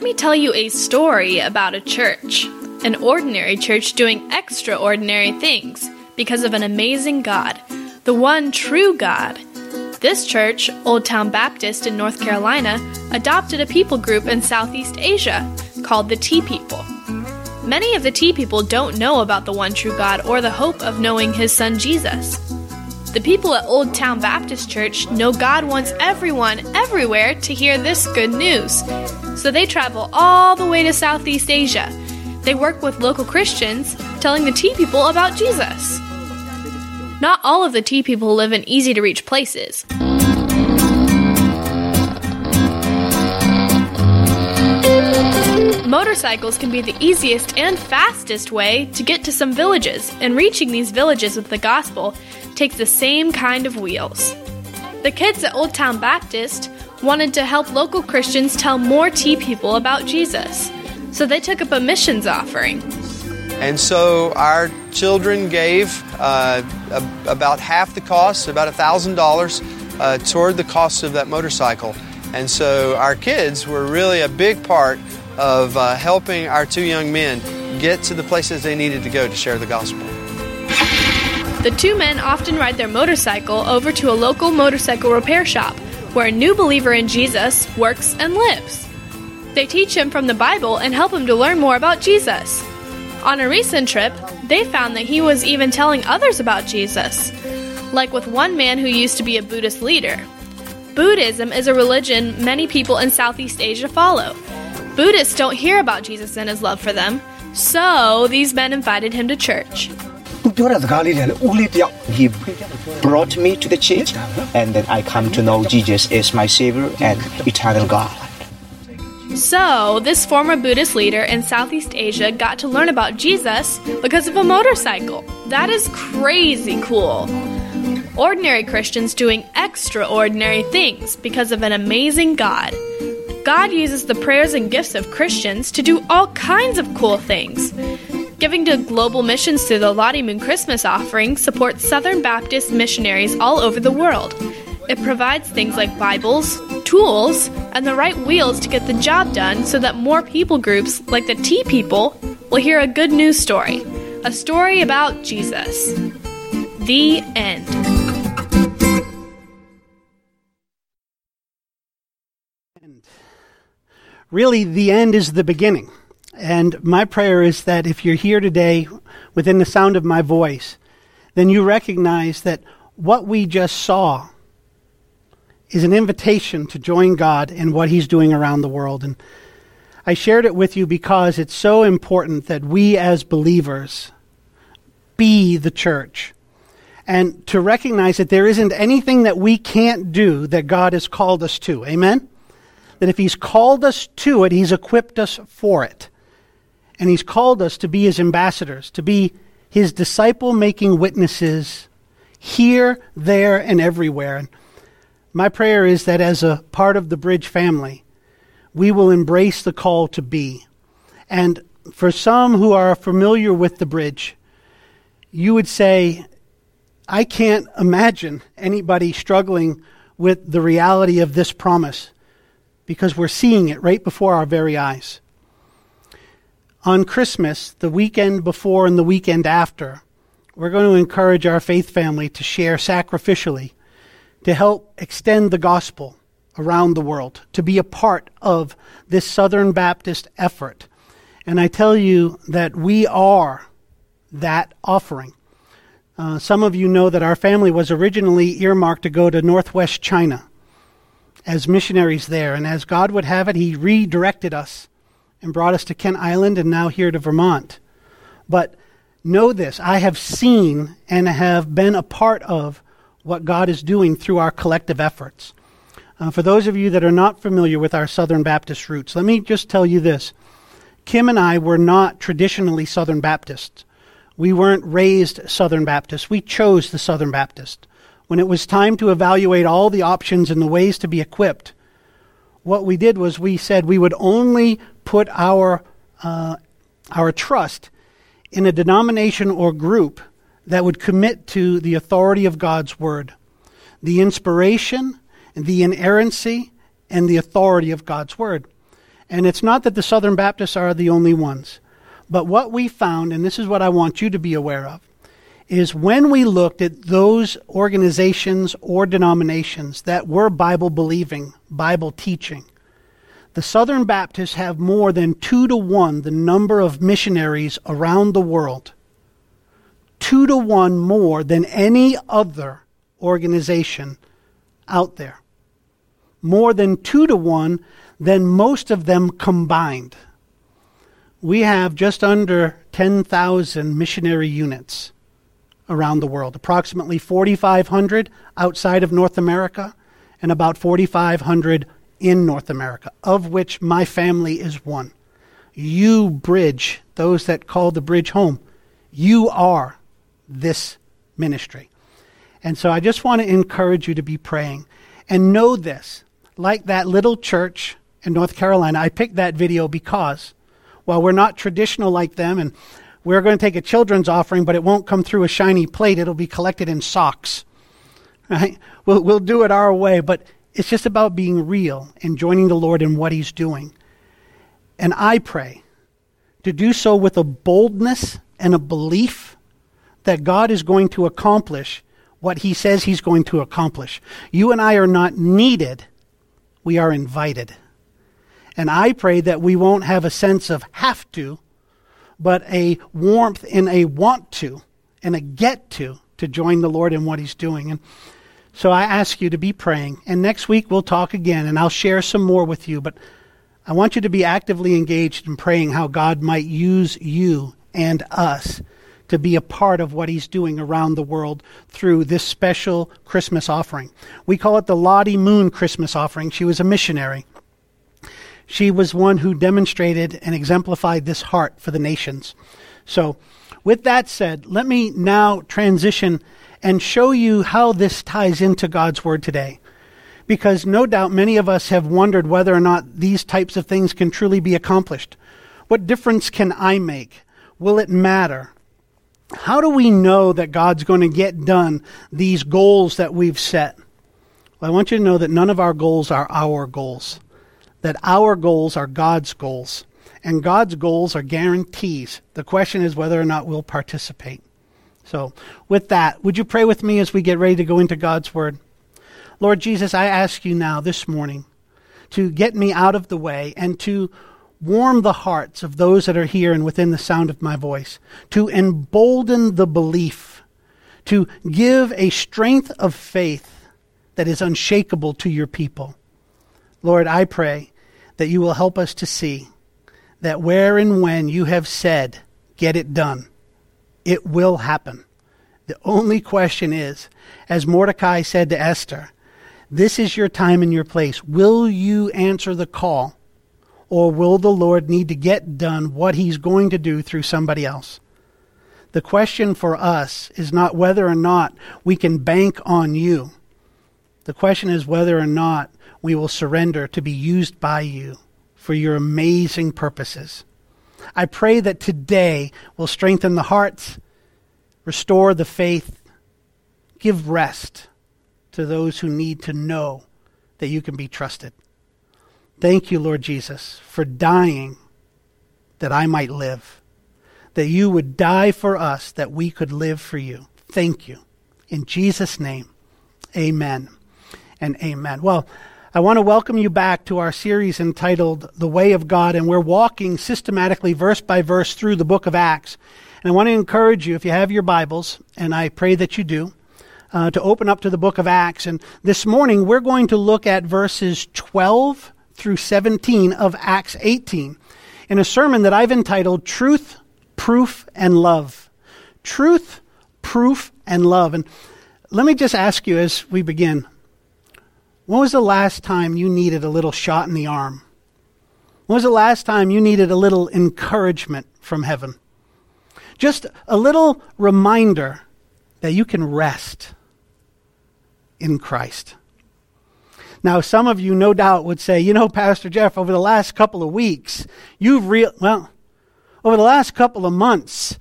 me tell you a story about a church. An ordinary church doing extraordinary things because of an amazing God, the one true God. This church, Old Town Baptist in North Carolina, adopted a people group in Southeast Asia called the Tea People. Many of the Tea People don't know about the one true God or the hope of knowing His Son Jesus. The people at Old Town Baptist Church know God wants everyone, everywhere, to hear this good news. So they travel all the way to Southeast Asia. They work with local Christians, telling the Tea People about Jesus. Not all of the Tea People live in easy-to-reach places. Motorcycles can be the easiest and fastest way to get to some villages, and reaching these villages with the gospel takes the same kind of wheels. The kids at Old Town Baptist wanted to help local Christians tell more Tea People about Jesus, so they took up a missions offering. And so our children gave about half the cost, about $1,000, toward the cost of that motorcycle. And so our kids were really a big part of helping our two young men get to the places they needed to go to share the gospel. The two men often ride their motorcycle over to a local motorcycle repair shop where a new believer in Jesus works and lives. They teach him from the Bible and help him to learn more about Jesus. On a recent trip, they found that he was even telling others about Jesus, like with one man who used to be a Buddhist leader. Buddhism is a religion many people in Southeast Asia follow. Buddhists don't hear about Jesus and His love for them, so these men invited him to church. He brought me to the church, and then I come to know Jesus is my Savior and eternal God. So, this former Buddhist leader in Southeast Asia got to learn about Jesus because of a motorcycle. That is crazy cool. Ordinary Christians doing extraordinary things because of an amazing God. God uses the prayers and gifts of Christians to do all kinds of cool things. Giving to global missions through the Lottie Moon Christmas offering supports Southern Baptist missionaries all over the world. It provides things like Bibles, tools, and the right wheels to get the job done so that more people groups, like the Tea People, will hear a good news story. A story about Jesus. The end. Really, the end is the beginning. And my prayer is that if you're here today within the sound of my voice, then you recognize that what we just saw is an invitation to join God in what He's doing around the world. And I shared it with you because it's so important that we as believers be the church. And to recognize that there isn't anything that we can't do that God has called us to. Amen? That if He's called us to it, He's equipped us for it. And He's called us to be His ambassadors, to be His disciple-making witnesses here, there, and everywhere. And my prayer is that as a part of the Bridge family, we will embrace the call to be. And for some who are familiar with the Bridge, you would say, I can't imagine anybody struggling with the reality of this promise, because we're seeing it right before our very eyes. On Christmas, the weekend before and the weekend after, we're going to encourage our faith family to share sacrificially to help extend the gospel around the world, to be a part of this Southern Baptist effort. And I tell you that we are that offering. Some of you know that our family was originally earmarked to go to Northwest China as missionaries there. And as God would have it, He redirected us and brought us to Kent Island and now here to Vermont. But know this, I have seen and have been a part of what God is doing through our collective efforts. For those of you that are not familiar with our Southern Baptist roots, let me just tell you this. Kim and I were not traditionally Southern Baptists. We weren't raised Southern Baptists. We chose the Southern Baptist. When it was time to evaluate all the options and the ways to be equipped, what we did was we said we would only put our trust in a denomination or group that would commit to the authority of God's Word, the inspiration, the inerrancy, and the authority of God's Word. And it's not that the Southern Baptists are the only ones. But what we found, and this is what I want you to be aware of, is when we looked at those organizations or denominations that were Bible-believing, Bible-teaching, the Southern Baptists have more than 2 to 1 the number of missionaries around the world. 2 to 1 more than any other organization out there. More than 2 to 1 than most of them combined. We have just under 10,000 missionary units around the world, approximately 4,500 outside of North America and about 4,500 in North America, of which my family is one. You bridge, those that call the bridge home, you are this ministry. And so I just want to encourage you to be praying and know this, like that little church in North Carolina. I picked that video because while we're not traditional like them, and we're going to take a children's offering, but it won't come through a shiny plate. It'll be collected in socks. Right? We'll do it our way, but it's just about being real and joining the Lord in what He's doing. And I pray to do so with a boldness and a belief that God is going to accomplish what He says He's going to accomplish. You and I are not needed. We are invited. And I pray that we won't have a sense of have to, but a warmth in a want to and a get to join the Lord in what He's doing. And so I ask you to be praying. And next week we'll talk again and I'll share some more with you. But I want you to be actively engaged in praying how God might use you and us to be a part of what He's doing around the world through this special Christmas offering. We call it the Lottie Moon Christmas offering. She was a missionary. She was one who demonstrated and exemplified this heart for the nations. So with that said, let me now transition and show you how this ties into God's Word today. Because no doubt many of us have wondered whether or not these types of things can truly be accomplished. What difference can I make? Will it matter? How do we know that God's going to get done these goals that we've set? Well, I want you to know that none of our goals are our goals. That our goals are God's goals. And God's goals are guarantees. The question is whether or not we'll participate. So with that, would you pray with me as we get ready to go into God's Word? Lord Jesus, I ask you now this morning to get me out of the way and to warm the hearts of those that are here and within the sound of my voice, to embolden the belief, to give a strength of faith that is unshakable to your people. Lord, I pray that you will help us to see that where and when you have said, get it done, it will happen. The only question is, as Mordecai said to Esther, this is your time and your place. Will you answer the call, or will the Lord need to get done what He's going to do through somebody else? The question for us is not whether or not we can bank on you. The question is whether or not we will surrender to be used by you for your amazing purposes. I pray that today will strengthen the hearts, restore the faith, give rest to those who need to know that you can be trusted. Thank you, Lord Jesus, for dying that I might live, that you would die for us that we could live for you. Thank you. In Jesus' name, amen and amen. Well, I want to welcome you back to our series entitled The Way of God, and we're walking systematically verse by verse through the book of Acts. And I want to encourage you, if you have your Bibles, and I pray that you do, to open up to the book of Acts. And this morning we're going to look at verses 12 through 17 of Acts 18 in a sermon that I've entitled Truth, Proof, and Love. Truth, Proof, and Love. And let me just ask you as we begin, when was the last time you needed a little shot in the arm? When was the last time you needed a little encouragement from heaven? Just a little reminder that you can rest in Christ. Now, some of you no doubt would say, Pastor Jeff, over the last couple of weeks, over the last couple of months,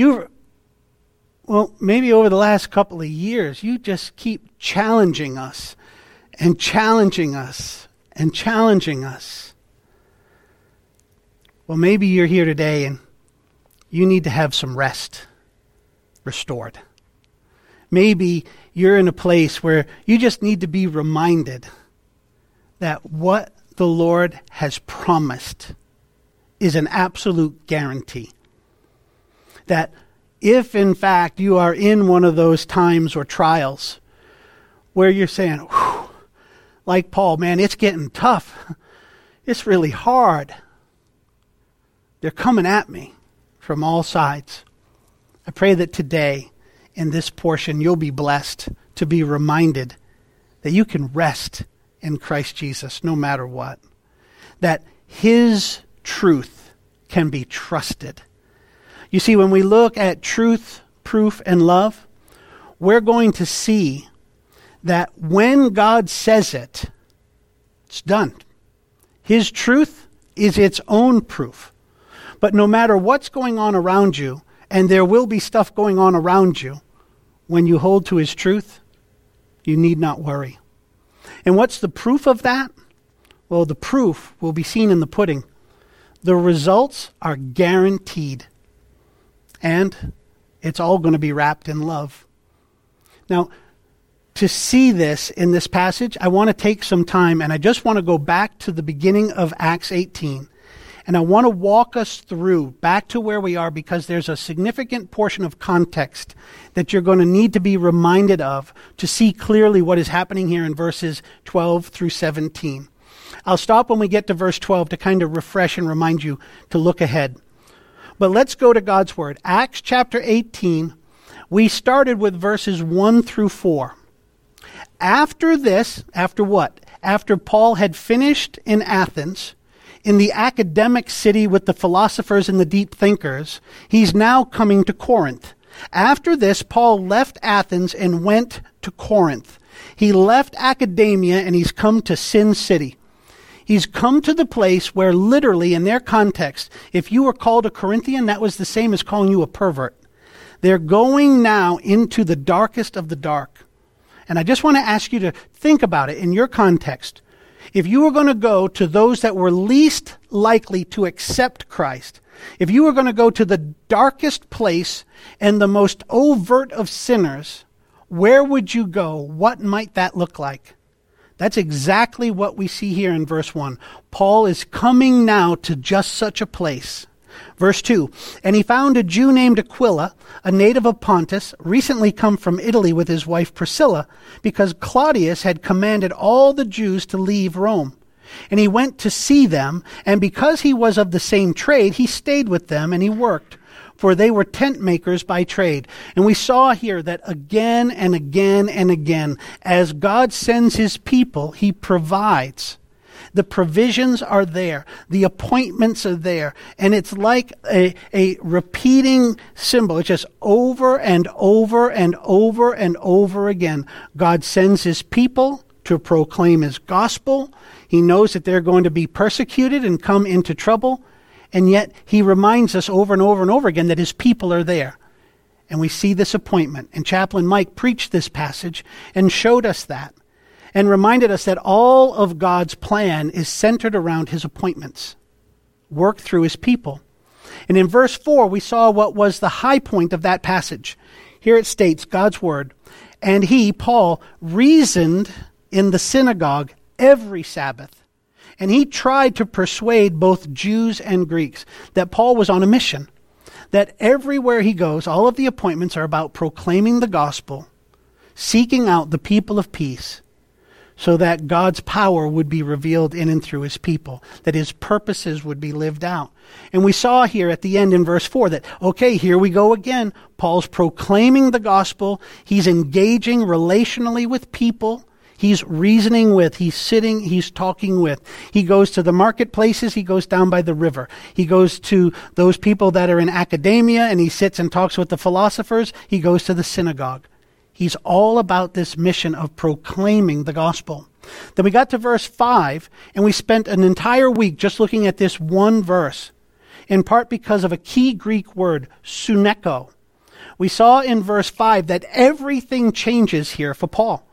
maybe over the last couple of years, you just keep challenging us and challenging us and challenging us. Well, maybe you're here today and you need to have some rest restored. Maybe you're in a place where you just need to be reminded that what the Lord has promised is an absolute guarantee. That if in fact you are in one of those times or trials where you're saying, whew, like Paul, man, it's getting tough. It's really hard. They're coming at me from all sides. I pray that today, in this portion, you'll be blessed to be reminded that you can rest in Christ Jesus no matter what. That his truth can be trusted. You see, when we look at truth, proof, and love, we're going to see that when God says it, it's done. His truth is its own proof. But no matter what's going on around you, and there will be stuff going on around you, when you hold to his truth, you need not worry. And what's the proof of that? Well, the proof will be seen in the pudding. The results are guaranteed. And it's all going to be wrapped in love. Now, to see this in this passage, I want to take some time, and I just want to go back to the beginning of Acts 18. And I want to walk us through back to where we are, because there's a significant portion of context that you're going to need to be reminded of to see clearly what is happening here in verses 12 through 17. I'll stop when we get to verse 12 to kind of refresh and remind you to look ahead. But let's go to God's Word. Acts chapter 18, we started with verses 1 through 4. After this, after what? After Paul had finished in Athens, in the academic city with the philosophers and the deep thinkers, he's now coming to Corinth. After this, Paul left Athens and went to Corinth. He left academia and he's come to Sin City. He's come to the place where literally in their context, if you were called a Corinthian, that was the same as calling you a pervert. They're going now into the darkest of the dark. And I just want to ask you to think about it in your context. If you were going to go to those that were least likely to accept Christ, if you were going to go to the darkest place and the most overt of sinners, where would you go? What might that look like? That's exactly what we see here in verse 1. Paul is coming now to just such a place. Verse 2, and he found a Jew named Aquila, a native of Pontus, recently come from Italy with his wife Priscilla, because Claudius had commanded all the Jews to leave Rome. And he went to see them, and because he was of the same trade, he stayed with them and he worked, for they were tent makers by trade. And we saw here that again and again and again, as God sends his people, he provides. The provisions are there. The appointments are there. And it's like a repeating symbol. It's just over and over and over and over again. God sends his people to proclaim his gospel. He knows that they're going to be persecuted and come into trouble. And yet he reminds us over and over and over again that his people are there. And we see this appointment. And Chaplain Mike preached this passage and showed us that. And reminded us that all of God's plan is centered around his appointments, worked through his people. And in verse 4, we saw what was the high point of that passage. Here it states, God's word, and he, Paul, reasoned in the synagogue every Sabbath. And he tried to persuade both Jews and Greeks that Paul was on a mission, that everywhere he goes, all of the appointments are about proclaiming the gospel, seeking out the people of peace, so that God's power would be revealed in and through his people, that his purposes would be lived out. And we saw here at the end in verse 4 that, okay, here we go again. Paul's proclaiming the gospel. He's engaging relationally with people. He's reasoning with, he's sitting, he's talking with. He goes to the marketplaces, he goes down by the river. He goes to those people that are in academia and he sits and talks with the philosophers. He goes to the synagogue. He's all about this mission of proclaiming the gospel. Then we got to verse 5, and we spent an entire week just looking at this one verse, in part because of a key Greek word, suneko. We saw in verse 5 that everything changes here for Paul.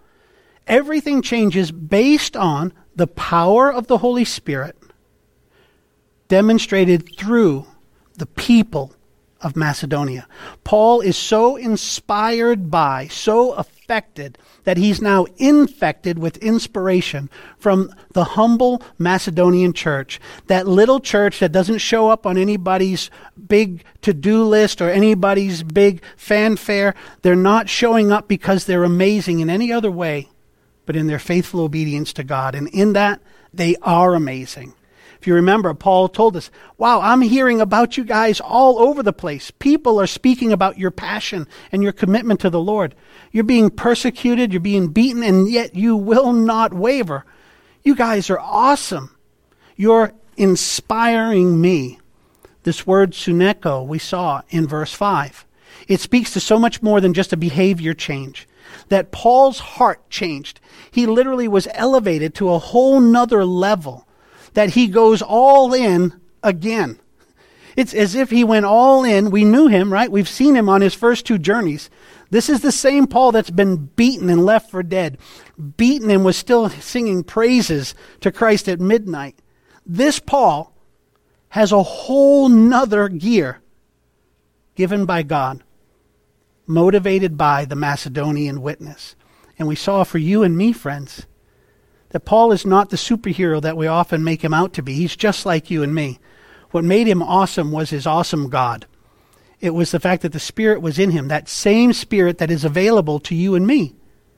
Everything changes based on the power of the Holy Spirit demonstrated through the people of Macedonia. Paul is so inspired by, so affected, that he's now infected with inspiration from the humble Macedonian church, that little church that doesn't show up on anybody's big to-do list or anybody's big fanfare. They're not showing up because they're amazing in any other way, but in their faithful obedience to God. And in that, they are amazing. If you remember, Paul told us, wow, I'm hearing about you guys all over the place. People are speaking about your passion and your commitment to the Lord. You're being persecuted, you're being beaten, and yet you will not waver. You guys are awesome. You're inspiring me. This word suneko we saw in verse 5. It speaks to so much more than just a behavior change. That Paul's heart changed. He literally was elevated to a whole nother level. That he goes all in again. It's as if he went all in. We knew him, right? We've seen him on his first 2 journeys. This is the same Paul that's been beaten and left for dead. Beaten and was still singing praises to Christ at midnight. This Paul has a whole nother gear given by God, motivated by the Macedonian witness. And we saw for you and me, friends, that Paul is not the superhero that we often make him out to be. He's just like you and me. What made him awesome was his awesome God. It was the fact that the Spirit was in him, that same Spirit that is available to you and me,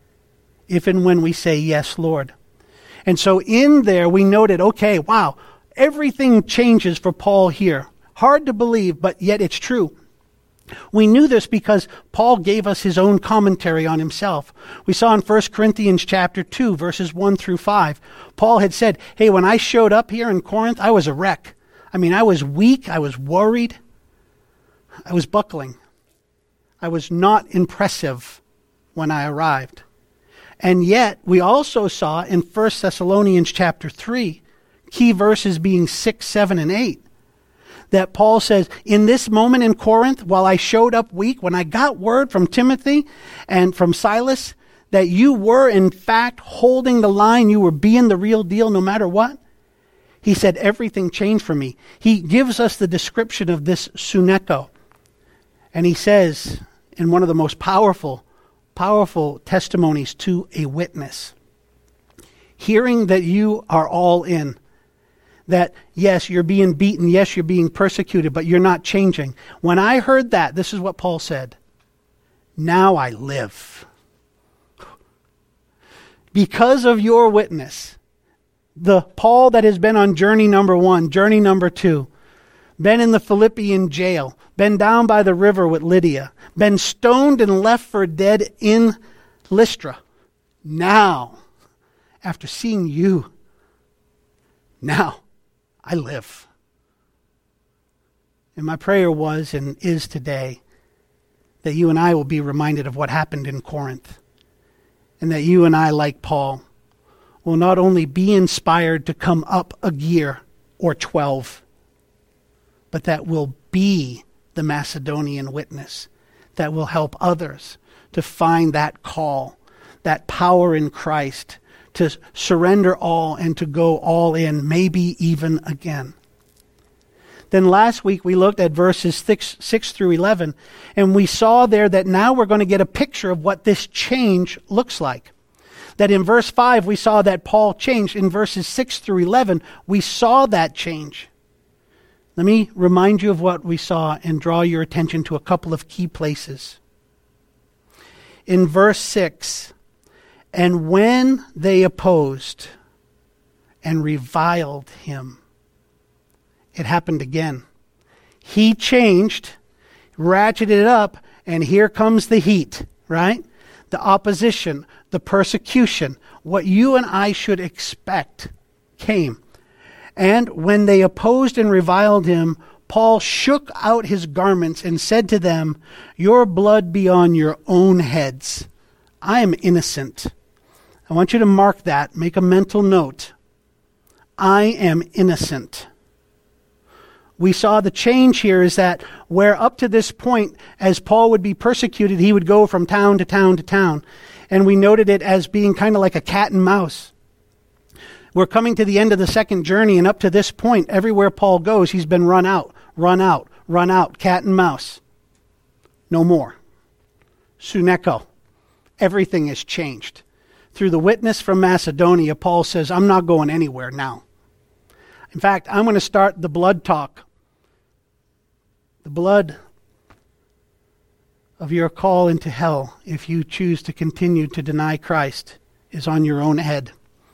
if and when we say, yes, Lord. And so in there we noted, okay, wow, everything changes for Paul here. Hard to believe, but yet it's true. We knew this because Paul gave us his own commentary on himself. We saw in 1 Corinthians chapter 2, verses 1 through 5, Paul had said, hey, when I showed up here in Corinth, I was a wreck. I mean, I was weak, I was worried, I was buckling. I was not impressive when I arrived. And yet, we also saw in 1 Thessalonians chapter 3, key verses being 6, 7, and 8, that Paul says, in this moment in Corinth, while I showed up weak, when I got word from Timothy and from Silas that you were in fact holding the line, you were being the real deal no matter what, he said everything changed for me. He gives us the description of this suneko. And he says, in one of the most powerful testimonies to a witness, hearing that you are all in, that, yes, you're being beaten, yes, you're being persecuted, but you're not changing. When I heard that, this is what Paul said, now I live. Because of your witness, the Paul that has been on journey number 1, journey number 2, been in the Philippian jail, been down by the river with Lydia, been stoned and left for dead in Lystra. Now, after seeing you, now I live. And my prayer was and is today that you and I will be reminded of what happened in Corinth. And that you and I, like Paul, will not only be inspired to come up a gear or 12, but that will be the Macedonian witness that will help others to find that call, that power in Christ, to surrender all and to go all in, maybe even again. Then last week we looked at verses 6 through 11, and we saw there that now we're going to get a picture of what this change looks like. That in verse 5 we saw that Paul changed. In verses 6 through 11 we saw that change. Let me remind you of what we saw and draw your attention to a couple of key places. In verse 6, and when they opposed and reviled him, it happened again. He changed, ratcheted it up, and here comes the heat, right? The opposition, the persecution, what you and I should expect came. And when they opposed and reviled him, Paul shook out his garments and said to them, your blood be on your own heads. I am innocent. I want you to mark that. Make a mental note. I am innocent. We saw the change here is that where up to this point, as Paul would be persecuted, he would go from town to town to town. And we noted it as being kind of like a cat and mouse. We're coming to the end of the second journey, and up to this point, everywhere Paul goes, he's been run out, cat and mouse. No more. Suneko. Everything has changed. Through the witness from Macedonia, Paul says, I'm not going anywhere now. In fact, I'm going to start the blood talk. The blood of your call into hell, if you choose to continue to deny Christ, is on your own head.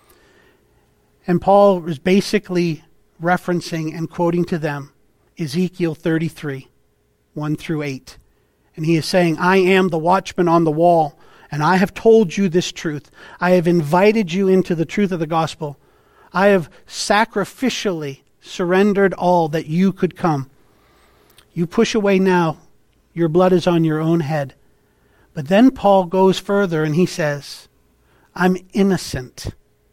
And Paul is basically referencing and quoting to them Ezekiel 33, 1 through 8. And he is saying, I am the watchman on the wall, and I have told you this truth. I have invited you into the truth of the gospel. I have sacrificially surrendered all that you could come. You push away now, your blood is on your own head. But then Paul goes further and he says, I'm innocent.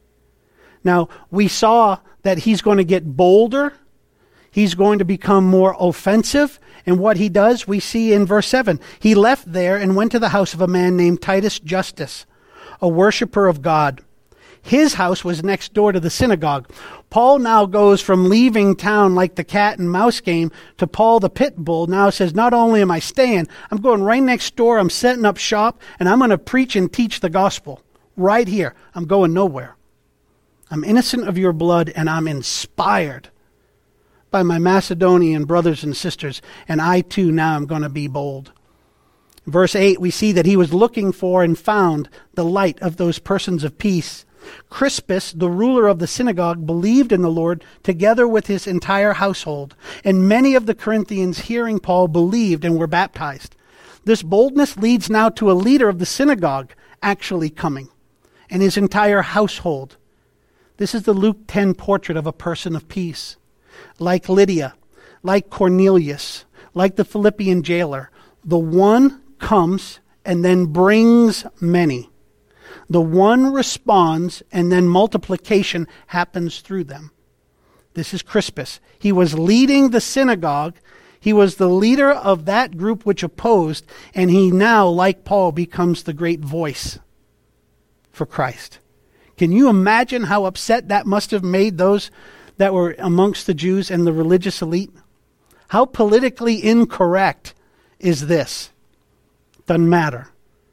Now, we saw that he's going to get bolder. He's going to become more offensive. And what he does, we see in verse 7. He left there and went to the house of a man named Titus Justus, a worshiper of God. His house was next door to the synagogue. Paul now goes from leaving town like the cat and mouse game to Paul the pit bull. Now says, not only am I staying, I'm going right next door, I'm setting up shop, and I'm going to preach and teach the gospel. Right here. I'm going nowhere. I'm innocent of your blood, and I'm inspired by my Macedonian brothers and sisters, and I too now am going to be bold. In verse 8, we see that he was looking for and found the light of those persons of peace. Crispus, the ruler of the synagogue, believed in the Lord together with his entire household, and many of the Corinthians, hearing Paul, believed and were baptized. This boldness leads now to a leader of the synagogue actually coming, and his entire household. This is the Luke 10 portrait of a person of peace. Like Lydia, like Cornelius, like the Philippian jailer, the one comes and then brings many. The one responds, and then multiplication happens through them. This is Crispus. He was leading the synagogue. He was the leader of that group which opposed, and he now, like Paul, becomes the great voice for Christ. Can you imagine how upset that must have made those that were amongst the Jews and the religious elite? How politically incorrect is this? Doesn't matter.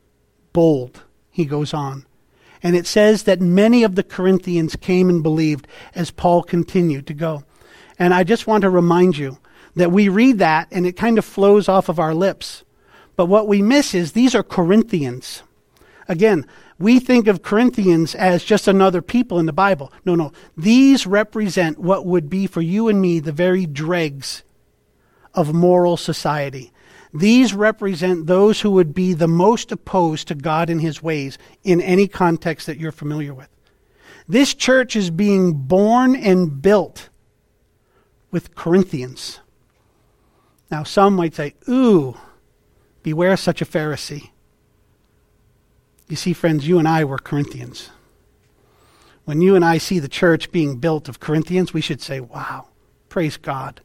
Bold. He goes on. And it says that many of the Corinthians came and believed as Paul continued to go. And I just want to remind you that we read that and it kind of flows off of our lips. But what we miss is these are Corinthians. Again, we think of Corinthians as just another people in the Bible. No. These represent what would be for you and me the very dregs of moral society. These represent those who would be the most opposed to God and his ways in any context that you're familiar with. This church is being born and built with Corinthians. Now, some might say, ooh, beware such a Pharisee. You see, friends, you and I were Corinthians. When you and I see the church being built of Corinthians, we should say, wow, praise God.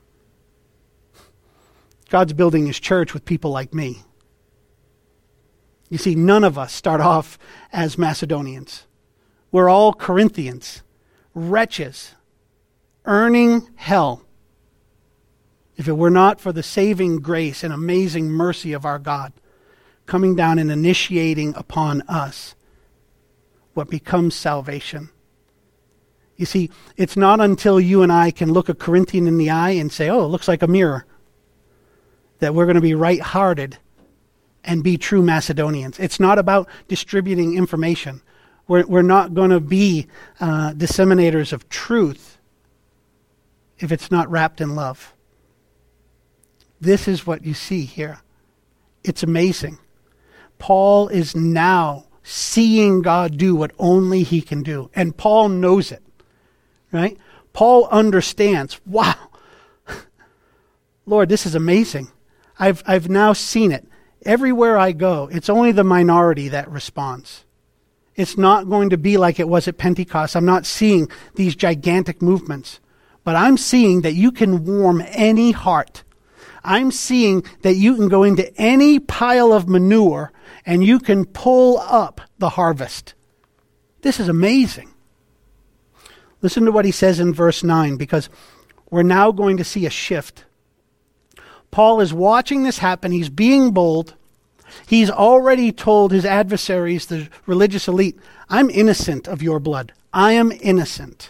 God's building his church with people like me. You see, none of us start off as Macedonians. We're all Corinthians, wretches, earning hell. If it were not for the saving grace and amazing mercy of our God, coming down and initiating upon us what becomes salvation. You see, it's not until you and I can look a Corinthian in the eye and say, oh, it looks like a mirror, that we're going to be right-hearted and be true Macedonians. It's not about distributing information. We're not going to be disseminators of truth if it's not wrapped in love. This is what you see here. It's amazing. Paul is now seeing God do what only he can do. And Paul knows it, right? Paul understands, wow, Lord, this is amazing. I've now seen it. Everywhere I go, it's only the minority that responds. It's not going to be like it was at Pentecost. I'm not seeing these gigantic movements. But I'm seeing that you can warm any heart. I'm seeing that you can go into any pile of manure and you can pull up the harvest. This is amazing. Listen to what he says in verse 9, because we're now going to see a shift. Paul is watching this happen. He's being bold. He's already told his adversaries, the religious elite, I'm innocent of your blood. I am innocent.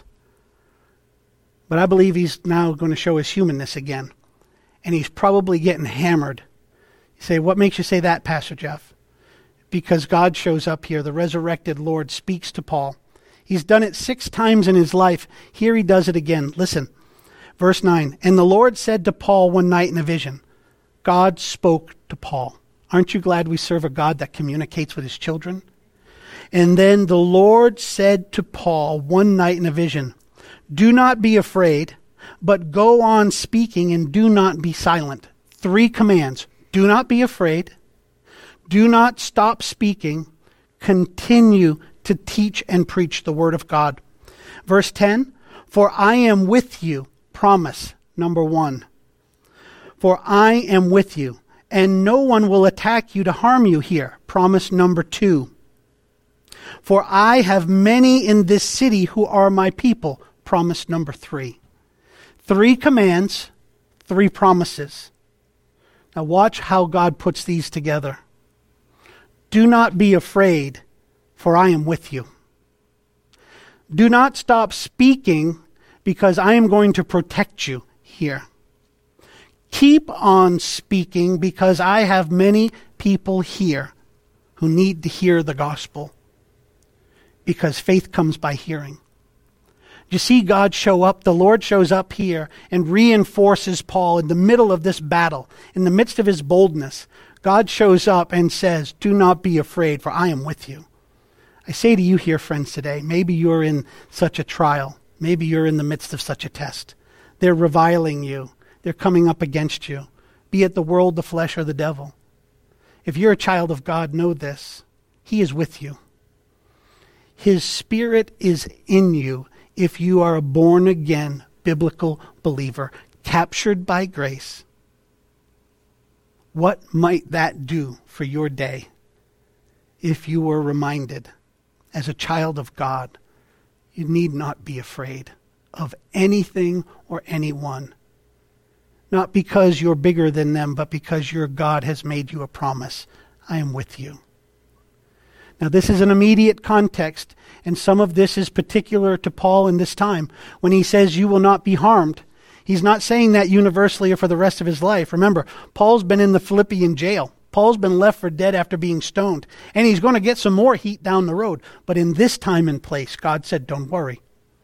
But I believe he's now going to show his humanness again. And he's probably getting hammered. You say, what makes you say that, Pastor Jeff? Because God shows up here. The resurrected Lord speaks to Paul. He's done it 6 times in his life. Here he does it again. Listen, verse 9. And the Lord said to Paul one night in a vision. God spoke to Paul. Aren't you glad we serve a God that communicates with his children? And then the Lord said to Paul one night in a vision, do not be afraid, but go on speaking and do not be silent. 3 commands. Do not be afraid. Do not stop speaking. Continue to teach and preach the word of God. Verse 10, for I am with you. Promise, number 1. For I am with you, and no one will attack you to harm you here. Promise number 2. For I have many in this city who are my people. Promise number 3. 3 commands, 3 promises. Now watch how God puts these together. Do not be afraid, for I am with you. Do not stop speaking, because I am going to protect you here. Keep on speaking, because I have many people here who need to hear the gospel. Because faith comes by hearing. You see God show up, the Lord shows up here and reinforces Paul in the middle of this battle, in the midst of his boldness. God shows up and says, do not be afraid, for I am with you. I say to you here, friends, today, maybe you're in such a trial. Maybe you're in the midst of such a test. They're reviling you. They're coming up against you, be it the world, the flesh, or the devil. If you're a child of God, know this. He is with you. His Spirit is in you if you are a born-again biblical believer, captured by grace. What might that do for your day if you were reminded, as a child of God, you need not be afraid of anything or anyone? Not because you're bigger than them, but because your God has made you a promise. I am with you. Now, this is an immediate context, and some of this is particular to Paul in this time. When he says you will not be harmed, he's not saying that universally or for the rest of his life. Remember, Paul's been in the Philippian jail. Paul's been left for dead after being stoned, and he's going to get some more heat down the road. But in this time and place, God said, don't worry.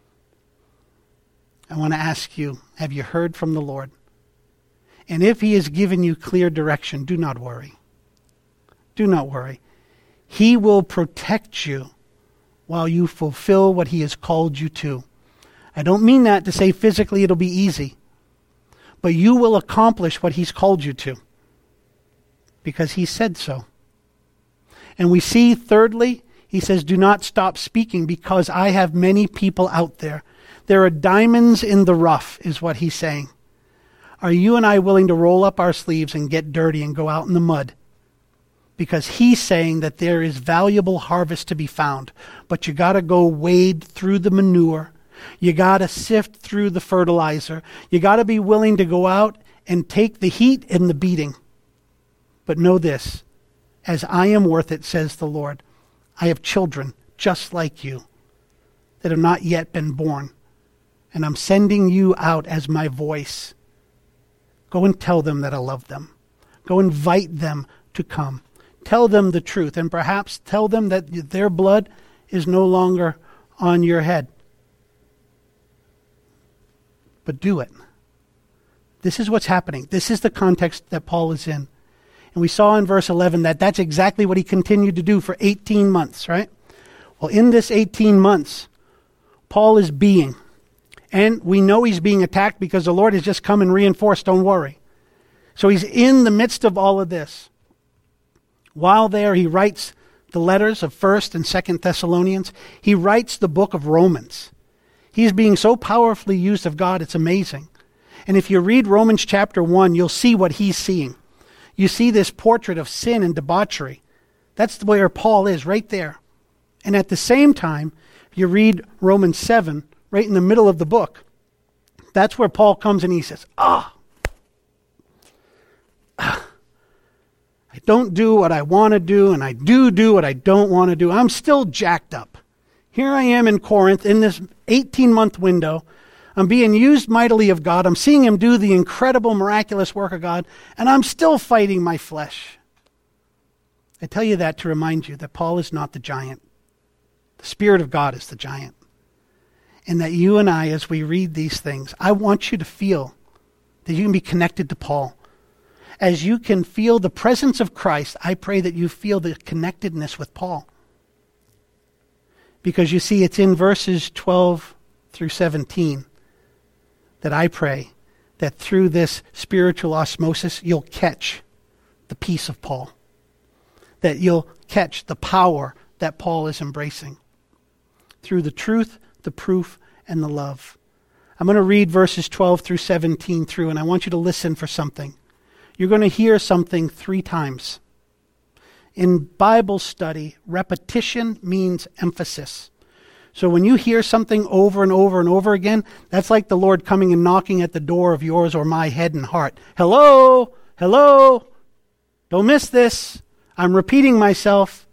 I want to ask you, have you heard from the Lord? And if he has given you clear direction, do not worry. Do not worry. He will protect you while you fulfill what he has called you to. I don't mean that to say physically it'll be easy, but you will accomplish what he's called you to because he said so. And we see, thirdly, he says, do not stop speaking because I have many people out there. There are diamonds in the rough, is what he's saying. Are you and I willing to roll up our sleeves and get dirty and go out in the mud? Because he's saying that there is valuable harvest to be found. But you got to go wade through the manure. You got to sift through the fertilizer. You got to be willing to go out and take the heat and the beating. But know this, as I am worth it, says the Lord, I have children just like you that have not yet been born. And I'm sending you out as my voice. Go and tell them that I love them. Go invite them to come. Tell them the truth, and perhaps tell them that their blood is no longer on your head. But do it. This is what's happening. This is the context that Paul is in. And we saw in verse 11 that that's exactly what he continued to do for 18 months, right? Well, in this 18 months, Paul is being. And we know he's being attacked because the Lord has just come and reinforced, don't worry. So he's in the midst of all of this. While there, he writes the letters of 1st and 2nd Thessalonians. He writes the book of Romans. He's being so powerfully used of God, it's amazing. And if you read Romans chapter 1, you'll see what he's seeing. You see this portrait of sin and debauchery. That's where Paul is, right there. And at the same time, if you read Romans 7, right in the middle of the book. That's where Paul comes and he says, I don't do what I want to do, and I do what I don't want to do. I'm still jacked up. Here I am in Corinth in this 18-month window. I'm being used mightily of God. I'm seeing him do the incredible, miraculous work of God, and I'm still fighting my flesh. I tell you that to remind you that Paul is not the giant. The Spirit of God is the giant. And that you and I, as we read these things, I want you to feel that you can be connected to Paul. As you can feel the presence of Christ, I pray that you feel the connectedness with Paul. Because you see, it's in verses 12 through 17 that I pray that through this spiritual osmosis, you'll catch the peace of Paul. That you'll catch the power that Paul is embracing. Through the truth, the proof, and the love. I'm going to read verses 12 through 17 through, and I want you to listen for something. You're going to hear something 3 times. In Bible study, repetition means emphasis. So when you hear something over and over and over again, that's like the Lord coming and knocking at the door of yours or my head and heart. Hello, hello, don't miss this. I'm repeating myself.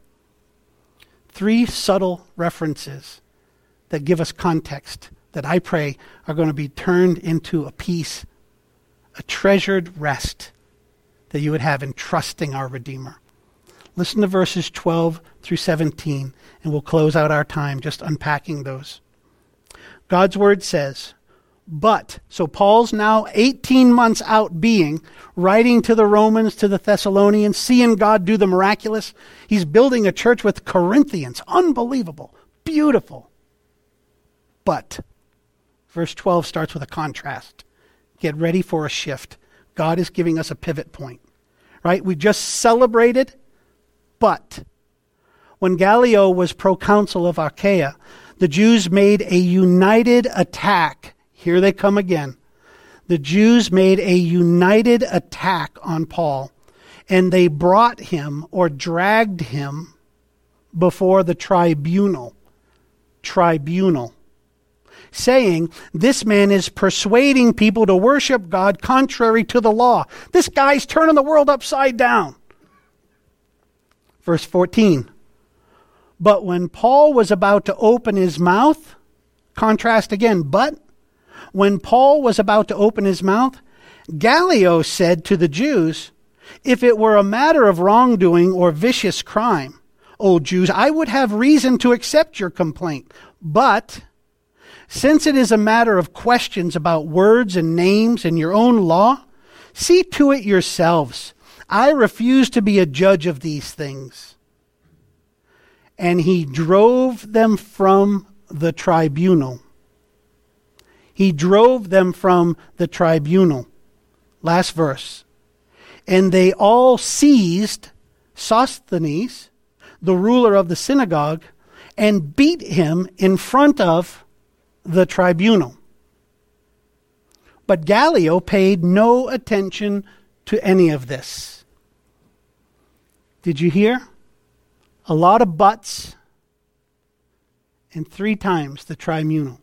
3 subtle references that give us context that I pray are going to be turned into a peace, a treasured rest that you would have in trusting our Redeemer. Listen to verses 12 through 17, and we'll close out our time just unpacking those. God's word says, but, so Paul's now 18 months out writing to the Romans, to the Thessalonians, seeing God do the miraculous. He's building a church with Corinthians. Unbelievable. Beautiful. But, verse 12 starts with a contrast. Get ready for a shift. God is giving us a pivot point. Right? We just celebrated, but when Gallio was proconsul of Achaia, the Jews made a united attack. Here they come again. The Jews made a united attack on Paul, and they brought him or dragged him before the tribunal, saying, this man is persuading people to worship God contrary to the law. This guy's turning the world upside down. Verse 14. But when Paul was about to open his mouth, contrast again, but when Paul was about to open his mouth, Gallio said to the Jews, if it were a matter of wrongdoing or vicious crime, O Jews, I would have reason to accept your complaint. But since it is a matter of questions about words and names and your own law, see to it yourselves. I refuse to be a judge of these things. And he drove them from the tribunal. He drove them from the tribunal. Last verse. And they all seized Sosthenes, the ruler of the synagogue, and beat him in front of the tribunal. But Gallio paid no attention to any of this. Did you hear? A lot of buts, and 3 times the tribunal.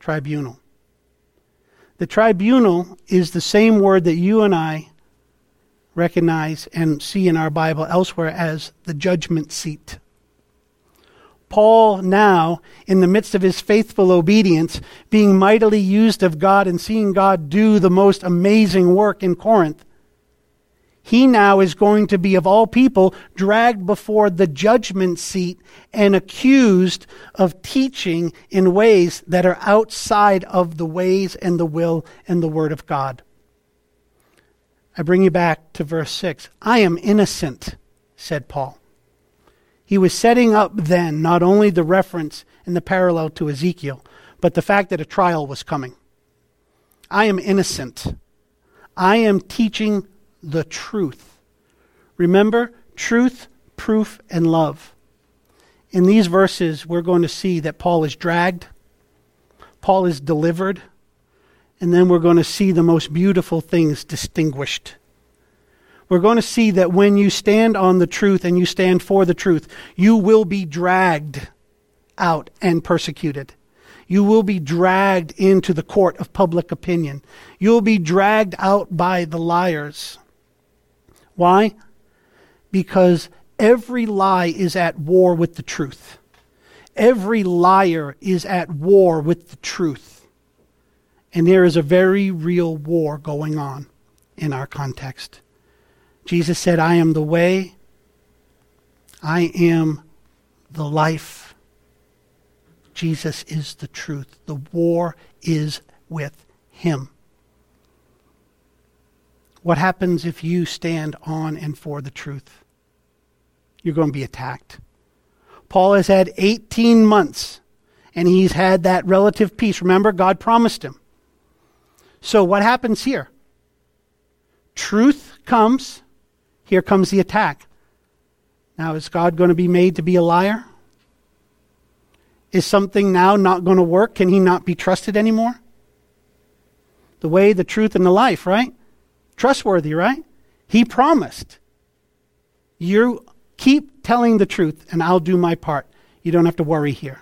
The tribunal is the same word that you and I recognize and see in our Bible elsewhere as the judgment seat. Paul now, in the midst of his faithful obedience, being mightily used of God and seeing God do the most amazing work in Corinth, he now is going to be, of all people, dragged before the judgment seat and accused of teaching in ways that are outside of the ways and the will and the word of God. I bring you back to verse 6. I am innocent, said Paul. He was setting up then not only the reference and the parallel to Ezekiel, but the fact that a trial was coming. I am innocent. I am teaching the truth. Remember, truth, proof, and love. In these verses, we're going to see that Paul is dragged, Paul is delivered, and then we're going to see the most beautiful things distinguished. We're going to see that when you stand on the truth and you stand for the truth, you will be dragged out and persecuted. You will be dragged into the court of public opinion. You will be dragged out by the liars. Why? Because every lie is at war with the truth. Every liar is at war with the truth. And there is a very real war going on in our context. Jesus said, I am the way, I am the life. Jesus is the truth. The war is with him. What happens if you stand on and for the truth? You're going to be attacked. Paul has had 18 months, and he's had that relative peace. Remember, God promised him. So what happens here? Truth comes. Here comes the attack. Now, is God going to be made to be a liar? Is something now not going to work? Can he not be trusted anymore? The way, the truth, and the life, right? Trustworthy, right? He promised. You keep telling the truth, and I'll do my part. You don't have to worry here.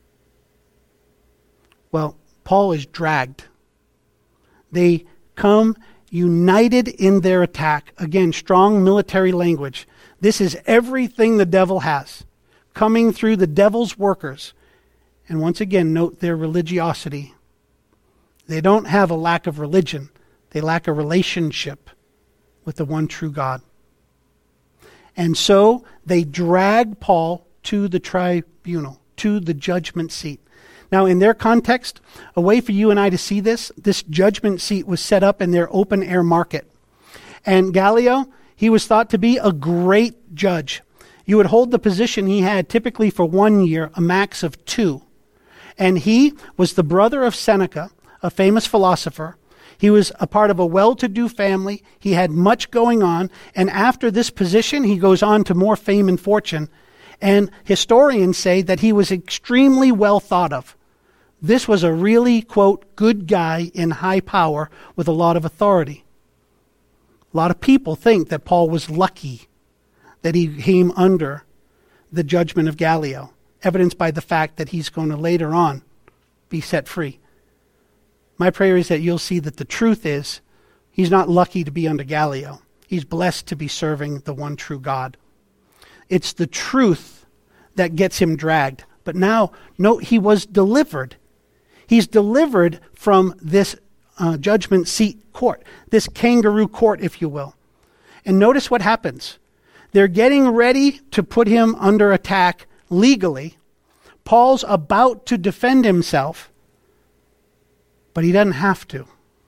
Well, Paul is dragged. They come united in their attack. Again, strong military language. This is everything the devil has, coming through the devil's workers. And once again, note their religiosity. They don't have a lack of religion. They lack a relationship with the one true God. And so they drag Paul to the tribunal, to the judgment seat. Now, in their context, a way for you and I to see this judgment seat was set up in their open air market. And Gallio, he was thought to be a great judge. You would hold the position he had typically for 1 year, a max of 2. And he was the brother of Seneca, a famous philosopher. He was a part of a well-to-do family. He had much going on. And after this position, he goes on to more fame and fortune. And historians say that he was extremely well thought of. This was a really, quote, good guy in high power with a lot of authority. A lot of people think that Paul was lucky that he came under the judgment of Gallio, evidenced by the fact that he's going to later on be set free. My prayer is that you'll see that the truth is he's not lucky to be under Gallio. He's blessed to be serving the one true God. It's the truth that gets him dragged. But now, note, he was delivered. He's delivered from this judgment seat court, this kangaroo court, if you will. And notice what happens. They're getting ready to put him under attack legally. Paul's about to defend himself, but he doesn't have to.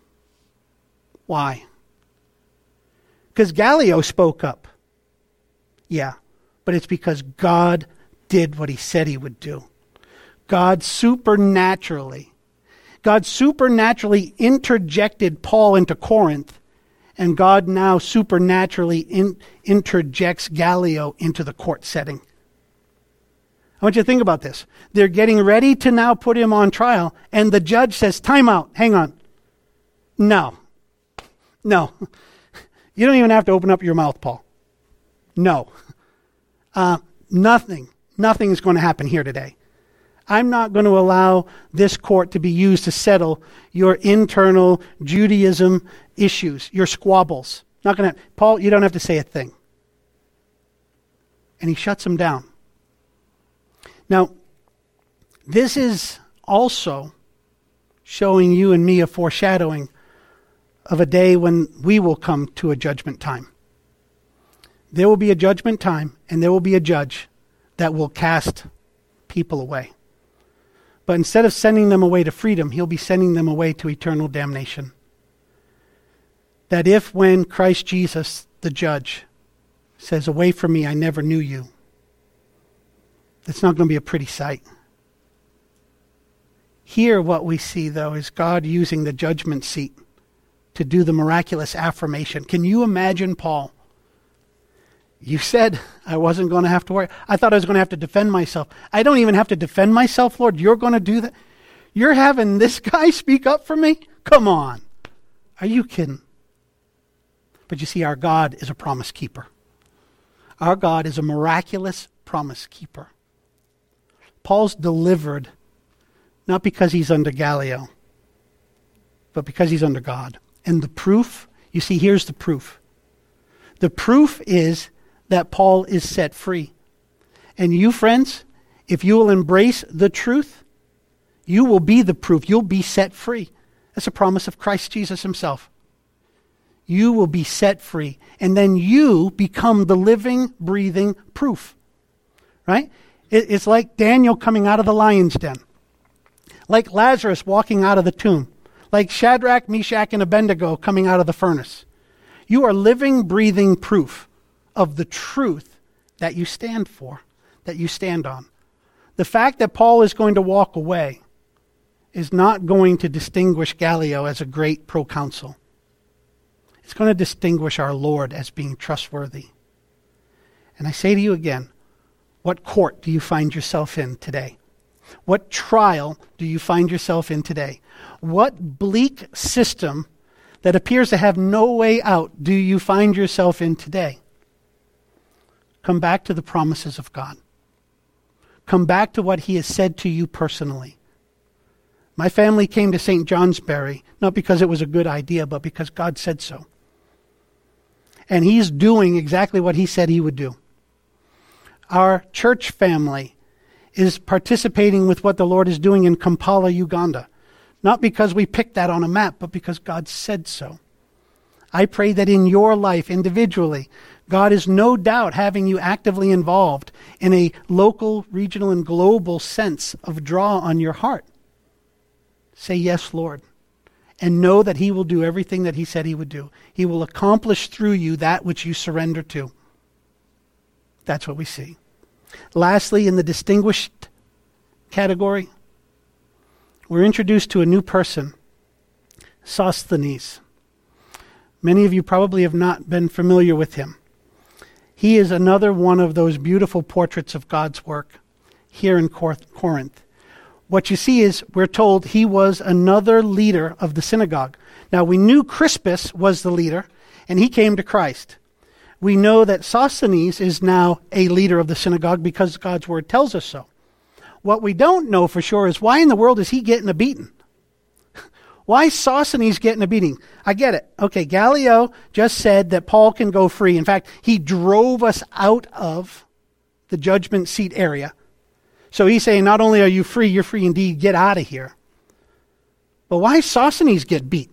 Why? Because Gallio spoke up. Yeah, but it's because God did what he said he would do. God supernaturally interjected Paul into Corinth, and God now supernaturally interjects Gallio into the court setting. I want you to think about this. They're getting ready to now put him on trial, and the judge says, time out, hang on. No. You don't even have to open up your mouth, Paul. No. Nothing is going to happen here today. I'm not going to allow this court to be used to settle your internal Judaism issues, your squabbles. Not going to. Paul, you don't have to say a thing. And he shuts him down. Now, this is also showing you and me a foreshadowing of a day when we will come to a judgment time. There will be a judgment time, and there will be a judge that will cast people away. But instead of sending them away to freedom, he'll be sending them away to eternal damnation. That if when Christ Jesus, the judge, says, away from me, I never knew you, it's not going to be a pretty sight. Here what we see, though, is God using the judgment seat to do the miraculous affirmation. Can you imagine Paul? You said I wasn't going to have to worry. I thought I was going to have to defend myself. I don't even have to defend myself, Lord. You're going to do that? You're having this guy speak up for me? Come on. Are you kidding? But you see, our God is a promise keeper. Our God is a miraculous promise keeper. Paul's delivered. not because he's under Gallio, but because he's under God. And the proof, you see, here's the proof. The proof is that Paul is set free. And you, friends, if you will embrace the truth, you will be the proof. You'll be set free. That's a promise of Christ Jesus himself. You will be set free. And then you become the living, breathing proof. Right? It's like Daniel coming out of the lion's den. Like Lazarus walking out of the tomb. Like Shadrach, Meshach, and Abednego coming out of the furnace. You are living, breathing proof of the truth that you stand for, that you stand on. The fact that Paul is going to walk away is not going to distinguish Gallio as a great proconsul. It's going to distinguish our Lord as being trustworthy. And I say to you again, what court do you find yourself in today? What trial do you find yourself in today? What bleak system that appears to have no way out do you find yourself in today? Come back to the promises of God. Come back to what he has said to you personally. My family came to St. Johnsbury, not because it was a good idea, but because God said so. And he's doing exactly what he said he would do. Our church family is participating with what the Lord is doing in Kampala, Uganda. Not because we picked that on a map, but because God said so. I pray that in your life individually, God is no doubt having you actively involved in a local, regional, and global sense of draw on your heart. Say, yes, Lord. And know that he will do everything that he said he would do. He will accomplish through you that which you surrender to. That's what we see. Lastly, in the distinguished category, we're introduced to a new person, Sosthenes. Many of you probably have not been familiar with him. He is another one of those beautiful portraits of God's work here in Corinth. What you see is we're told he was another leader of the synagogue. Now we knew Crispus was the leader, and he came to Christ. We know that Sosthenes is now a leader of the synagogue because God's word tells us so. What we don't know for sure is why in the world is he getting a beating? Why is Sosthenes getting a beating? I get it. Okay, Gallio just said that Paul can go free. In fact, he drove us out of the judgment seat area. So he's saying not only are you free, you're free indeed, get out of here. But why Sosthenes get beat?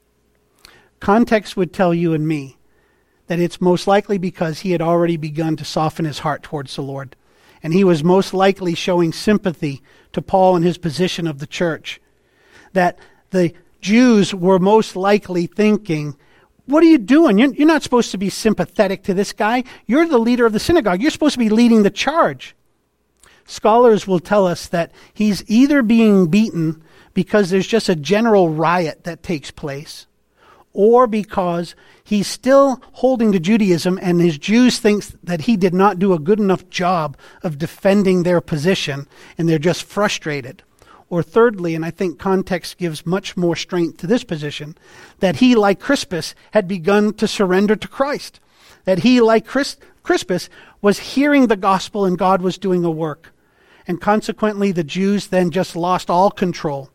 Context would tell you and me that it's most likely because he had already begun to soften his heart towards the Lord. And he was most likely showing sympathy to Paul and his position of the church. That the Jews were most likely thinking, what are you doing? You're not supposed to be sympathetic to this guy. You're the leader of the synagogue. You're supposed to be leading the charge. Scholars will tell us that he's either being beaten because there's just a general riot that takes place, or because he's still holding to Judaism and his Jews think that he did not do a good enough job of defending their position and they're just frustrated. Or thirdly, and I think context gives much more strength to this position, that he, like Crispus, had begun to surrender to Christ. That he, like Crispus, was hearing the gospel and God was doing a work. And consequently, the Jews then just lost all control.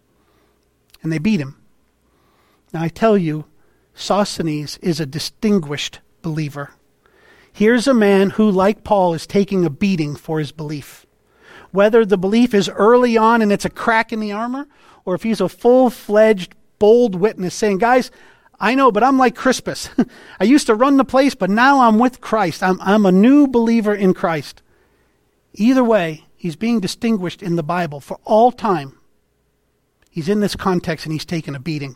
And they beat him. Now I tell you, Sosthenes is a distinguished believer. Here's a man who, like Paul, is taking a beating for his belief. Whether the belief is early on and it's a crack in the armor, or if he's a full-fledged, bold witness saying, guys, I know, but I'm like Crispus. I used to run the place, but now I'm with Christ. I'm a new believer in Christ. Either way, he's being distinguished in the Bible for all time. He's in this context and he's taken a beating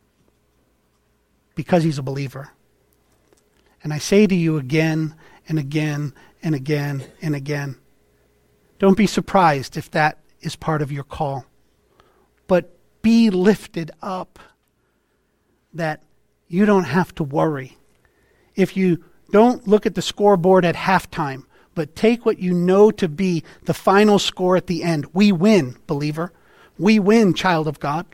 because he's a believer. And I say to you again and again and again and again, don't be surprised if that is part of your call. But be lifted up that you don't have to worry. If you don't look at the scoreboard at halftime, but take what you know to be the final score at the end. We win, believer. We win, child of God.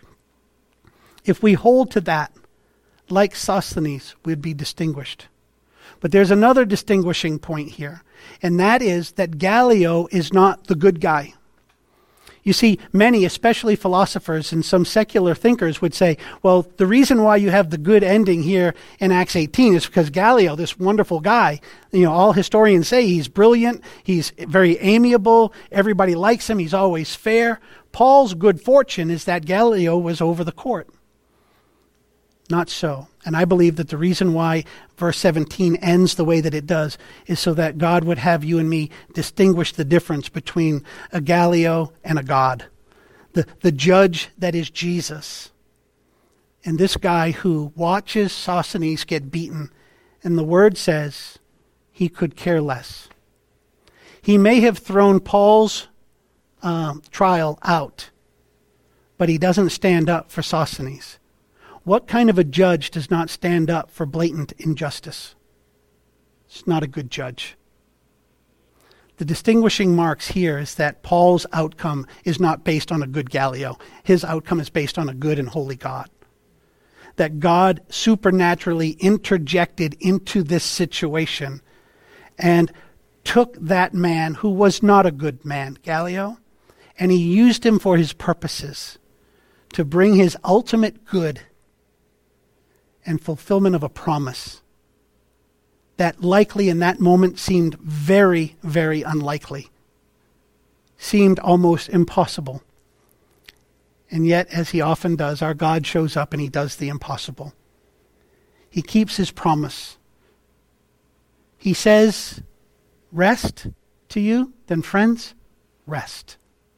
If we hold to that, like Sosthenes, we'd be distinguished. But there's another distinguishing point here, and that is that Gallio is not the good guy. You see, many, especially philosophers and some secular thinkers, would say, well, the reason why you have the good ending here in Acts 18 is because Gallio, this wonderful guy, all historians say he's brilliant, he's very amiable, everybody likes him, he's always fair. Paul's good fortune is that Gallio was over the court. Not so. And I believe that the reason why verse 17 ends the way that it does is so that God would have you and me distinguish the difference between a Gallio and a God. The judge that is Jesus. And this guy who watches Sosthenes get beaten. And the word says he could care less. He may have thrown Paul's trial out, but he doesn't stand up for Sosthenes. What kind of a judge does not stand up for blatant injustice? It's not a good judge. The distinguishing marks here is that Paul's outcome is not based on a good Gallio. His outcome is based on a good and holy God. That God supernaturally interjected into this situation and took that man who was not a good man, Gallio, and he used him for his purposes to bring his ultimate good and fulfillment of a promise that likely in that moment seemed very, very unlikely, seemed almost impossible. And yet, as he often does, our God shows up and he does the impossible. He keeps his promise. He says, rest to you, then friends, rest.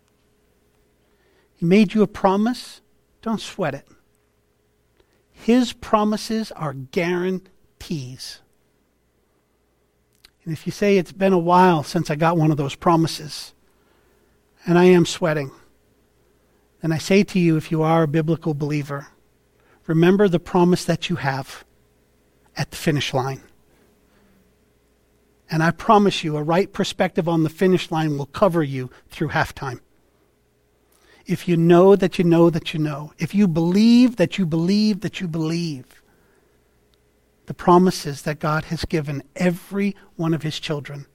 He made you a promise, don't sweat it. His promises are guarantees. And if you say it's been a while since I got one of those promises, and I am sweating, then I say to you, if you are a biblical believer, remember the promise that you have at the finish line. And I promise you, a right perspective on the finish line will cover you through halftime. If you know that you know that you know, if you believe that you believe that you believe, the promises that God has given every one of his children.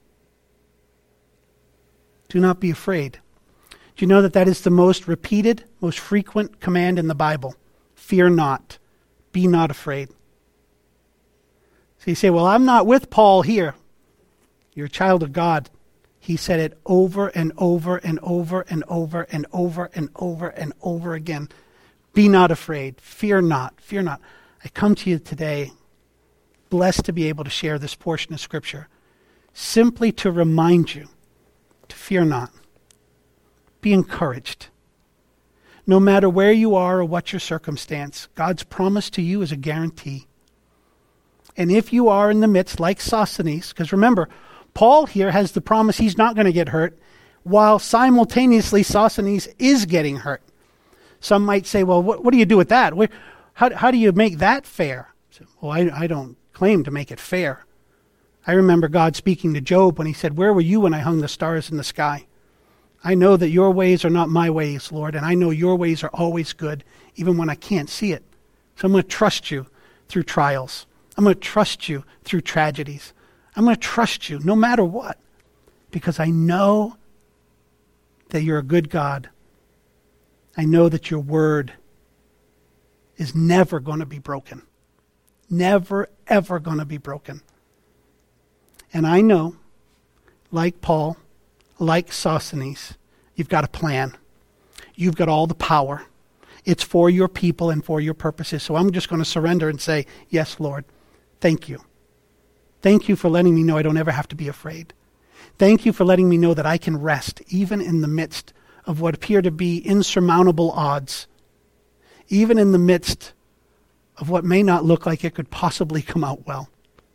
Do not be afraid. Do you know that that is the most repeated, most frequent command in the Bible? Fear not. Be not afraid. So you say, well, I'm not with Paul here. You're a child of God. He said it over and over and over and over and over and over and over again. Be not afraid. Fear not. Fear not. I come to you today, blessed to be able to share this portion of Scripture, simply to remind you to fear not. Be encouraged. No matter where you are or what your circumstance, God's promise to you is a guarantee. And if you are in the midst, like Sosthenes, because remember, Paul here has the promise he's not going to get hurt, while simultaneously Sosthenes is getting hurt. Some might say, well, what do you do with that? How do you make that fair? So, well, I don't claim to make it fair. I remember God speaking to Job when he said, where were you when I hung the stars in the sky? I know that your ways are not my ways, Lord, and I know your ways are always good, even when I can't see it. So I'm going to trust you through trials. I'm going to trust you through tragedies. I'm going to trust you no matter what, because I know that you're a good God. I know that your word is never going to be broken. Never, ever going to be broken. And I know, like Paul, like Sosthenes, you've got a plan. You've got all the power. It's for your people and for your purposes. So I'm just going to surrender and say, yes, Lord, thank you. Thank you for letting me know I don't ever have to be afraid. Thank you for letting me know that I can rest even in the midst of what appear to be insurmountable odds, even in the midst of what may not look like it could possibly come out well.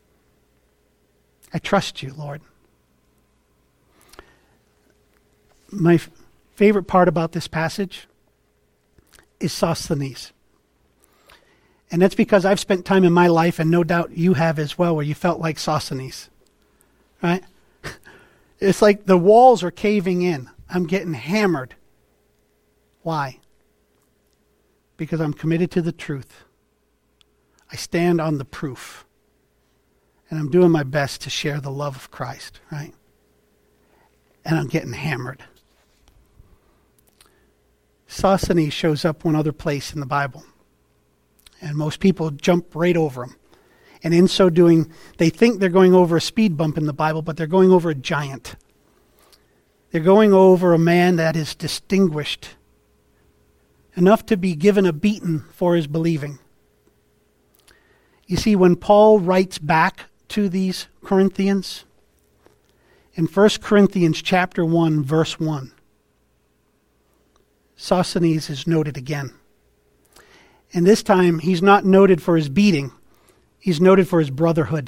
I trust you, Lord. My favorite part about this passage is Sosthenes. And that's because I've spent time in my life, and no doubt you have as well, where you felt like Sosthenes. Right? It's like the walls are caving in. I'm getting hammered. Why? Because I'm committed to the truth. I stand on the proof. And I'm doing my best to share the love of Christ, right? And I'm getting hammered. Sosthenes shows up one other place in the Bible, and most people jump right over him. And in so doing, they think they're going over a speed bump in the Bible, but they're going over a giant. They're going over a man that is distinguished enough to be given a beating for his believing. You see, when Paul writes back to these Corinthians, in 1 Corinthians chapter 1, verse 1, Sosthenes is noted again. And this time, he's not noted for his beating. He's noted for his brotherhood.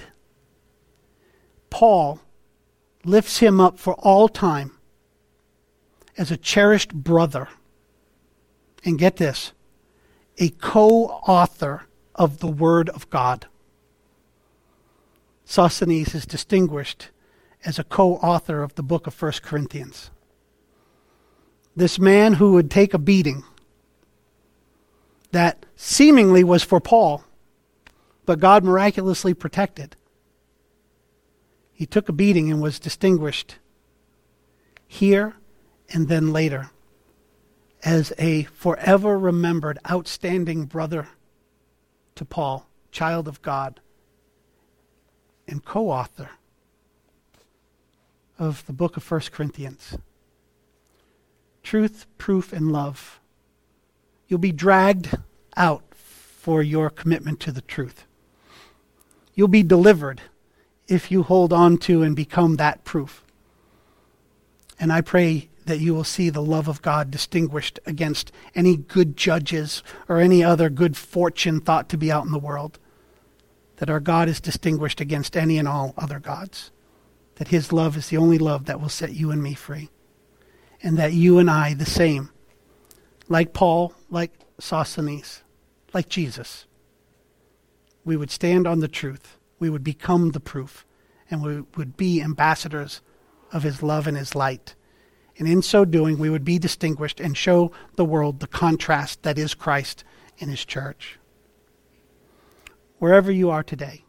Paul lifts him up for all time as a cherished brother. And get this, a co-author of the Word of God. Sosthenes is distinguished as a co-author of the book of 1 Corinthians. This man who would take a beating that seemingly was for Paul, but God miraculously protected. He took a beating and was distinguished here and then later as a forever remembered, outstanding brother to Paul, child of God, and co-author of the book of 1 Corinthians. Truth, proof, and love. You'll be dragged out for your commitment to the truth. You'll be delivered if you hold on to and become that proof. And I pray that you will see the love of God distinguished against any good judges or any other good fortune thought to be out in the world. That our God is distinguished against any and all other gods. That his love is the only love that will set you and me free. And that you and I, the same, like Paul, like Sosthenes, like Jesus, we would stand on the truth. We would become the proof. And we would be ambassadors of his love and his light. And in so doing, we would be distinguished and show the world the contrast that is Christ and his church. Wherever you are today,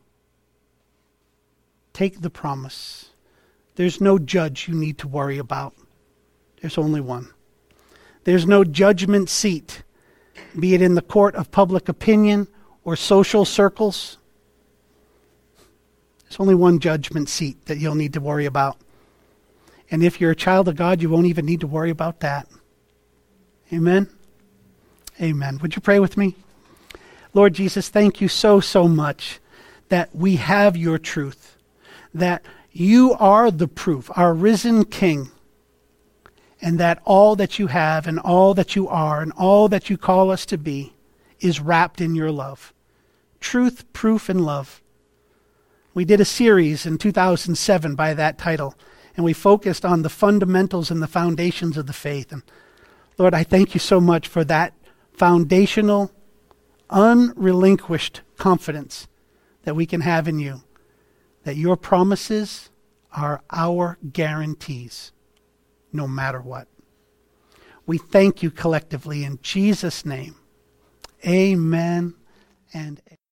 take the promise. There's no judge you need to worry about. There's only one. There's no judgment seat, be it in the court of public opinion or social circles. There's only one judgment seat that you'll need to worry about. And if you're a child of God, you won't even need to worry about that. Amen? Amen. Would you pray with me? Lord Jesus, thank you so much that we have your truth, that you are the proof, our risen King, and that all that you have and all that you are and all that you call us to be is wrapped in your love. Truth, proof, and love. We did a series in 2007 by that title, and we focused on the fundamentals and the foundations of the faith. And Lord, I thank you so much for that foundational, unrelinquished confidence that we can have in you, that your promises are our guarantees, no matter what. We thank you collectively in Jesus' name. Amen and amen.